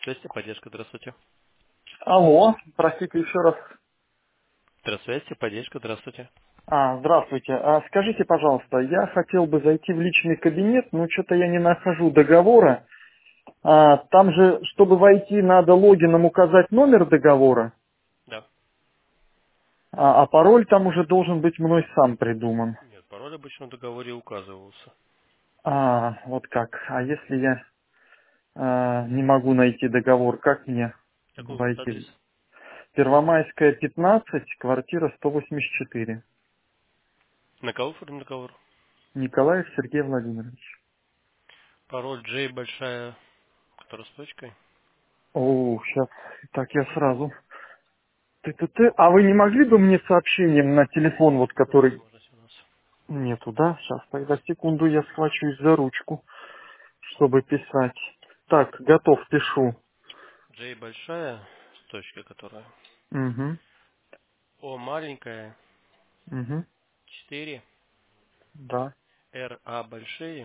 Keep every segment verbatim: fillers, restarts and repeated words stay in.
Здравствуйте, поддержка, здравствуйте. Алло, простите еще раз. Здравствуйте, поддержка, здравствуйте. А, здравствуйте. А, скажите, пожалуйста, я хотел бы зайти в личный кабинет, но что-то я не нахожу договора. А, там же, чтобы войти, надо логином указать номер договора, Да. а, а пароль там уже должен быть мной сам придуман. Нет, пароль обычно в договоре указывался. А, вот как. А если я а, не могу найти договор, как мне Какой у вас адрес? войти? Первомайская, пятнадцать, квартира сто восемьдесят четыре. На кого оформлен договор? Николаев Сергей Владимирович. Пароль J большая, которая с точкой. О, сейчас, так я сразу. Ты-ты-ты. А вы не могли бы мне сообщением на телефон, вот Нет который возможности у нас. нету, да? Сейчас, тогда секунду я схвачусь за ручку, чтобы писать. Так, готов, пишу. J большая, с точкой которая. Угу, О маленькая, угу, четыре. да. R A большие,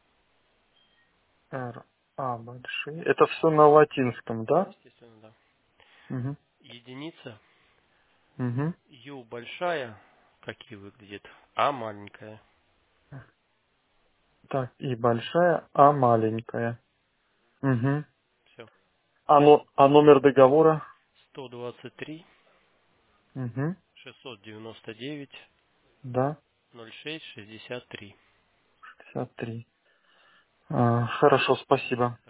Р, А большие. Это все на латинском, да? естественно, да. Угу, Единица. угу. U большая, как и выглядит. А маленькая. Так, И большая, А маленькая. Угу. Все. А, но, а номер договора? сто двадцать три, Угу, шестьсот девяносто девять, да, ноль шесть шестьдесят три. шестьдесят три. А, хорошо, спасибо.